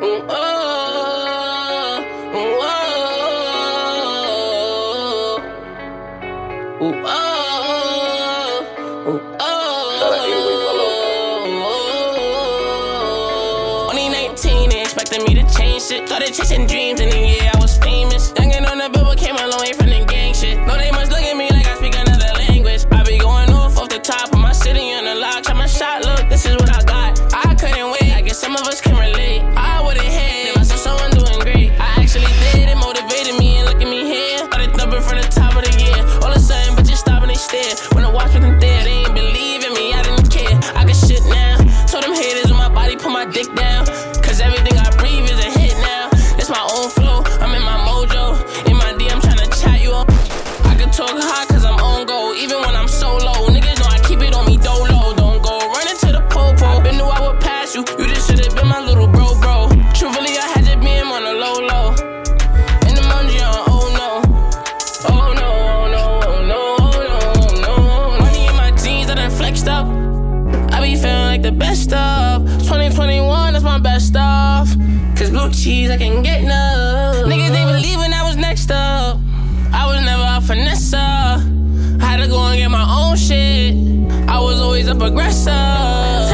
Only 19, they expected me to change shit. Started chasing dreams in the year I was famous. Youngin' on the billboard, came a long way from the gang shit. No, they must look at me like I speak another language. I be going off the top of my city on the lock. Shot my shot, look, this is what I got. I couldn't wait, I guess some of us can relate. I would've had if I saw someone doing great. I actually did, it motivated me, and look at me here. Started thumping from the top of the year. All of a sudden, bitches stop and they stare. When I watch them there, they ain't believe in me, I didn't care. I could shit now. Told them haters on my body, put my dick down. Cause everything I breathe is a hit now. It's my own flow, I'm in my mojo. In my DM tryna chat you up. I can talk high cause I'm on go. Even when I'm solo, niggas know I keep it on me dolo. Don't go running to the popo. I been knew I would pass you. You just should've been my little bro. Truthfully, I had to be him on the low. In the mungeon, oh no. Oh no, oh no, oh no, oh no, oh no. Money in my jeans, I done flexed up. I be feeling like the best of 2021, that's my best of. Cause blue cheese, I can get no. Niggas ain't believing I was next up. I was never a finesse. I had to go and get my own shit. I was always a progressor.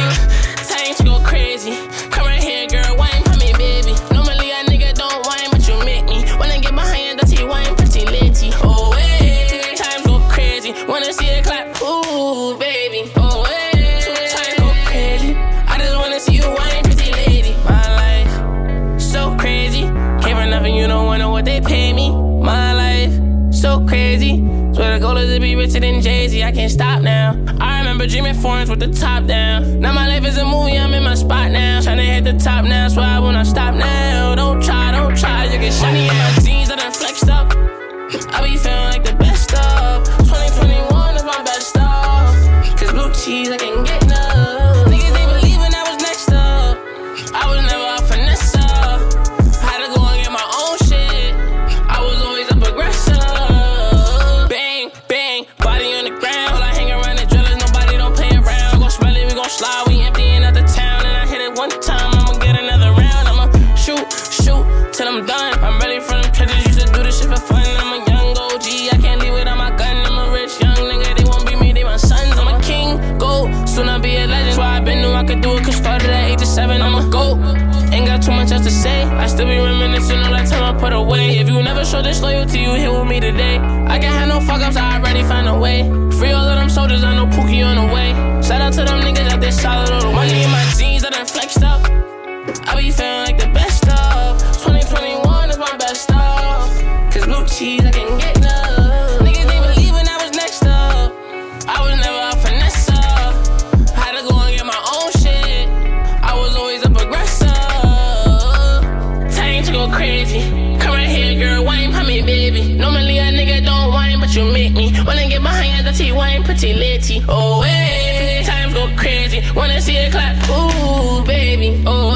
Time to go crazy. Come right here, girl, wine for me, baby. Normally a nigga don't whine, but you make me wanna get behind the dirty wine, pretty lady. Oh, hey, times go crazy. Wanna see it clap, ooh, baby. Oh, hey, times go crazy. I just wanna see you whine, pretty lady. My life, so crazy. Came for nothing, you don't wanna what they pay me. My life, so crazy. Swear the goal is to be richer than Jay-Z. I can't stop now. I remember dreaming foreigns with the top down. Now my life is a movie, I'm in my spot now. Tryna hit the top now, swear I will not stop now. Don't try, you get shiny in my jeans, I done flexed up. I be feeling like the best of 2021 is my best of. Cause blue cheese, I can get no. Niggas ain't believing I was next up. I was never a finesse. I had to go and get my own shit. I was always a progressor. Bang, body on the ground. All I hang around the drillers, nobody don't play around. We gon' smell it, we gon' slide, we emptying out the town. And I hit it one time, I'ma get another round. I'ma shoot, till I'm done. I'm ready for them treasures, used to do this shit for fun. I'm a young OG, I can't leave without my gun. I'm a rich young nigga, they won't be me, they my sons. I'm a king, gold, soon I'll be a legend. Why I been knew I could do it, cause started at age of 7. I'm a GOAT, ain't got too much else to say. I still be reminiscing all that time I put away. If you never show this loyalty, you here with me today. I can't have no fuck ups, I already find a way. Free all of them soldiers, I know Pookie on the way. Shout out to them niggas out there solid all the way. Money in my jeans, I done flexed up. I be feeling like the best of 2021 is my best of. Cause blue cheese, I can get no. Niggas ain't believing I was next up. I was never a finesse. I had to go and get my own shit. I was always a progressor. Time to go crazy. Come right here, girl, wine for me, baby. Normally a nigga don't whine, but you make me wanna get behind the T-wine, pretty lady. Oh, hey, times go crazy. Wanna see it clap, ooh, baby. Oh,